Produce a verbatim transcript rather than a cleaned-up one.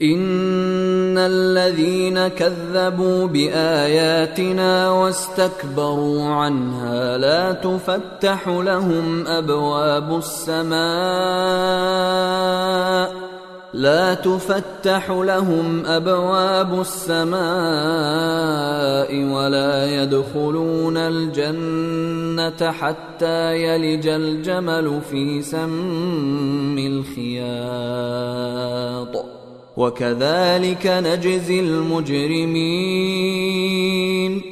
إن الذين كذبوا بآياتنا واستكبروا عنها لا تفتح لهم أبواب السماء لا تفتح لهم أبواب السماء ولا يدخلون الجنة حتى يلج الجمل في سم الخياط وكذلك نجزي المجرمين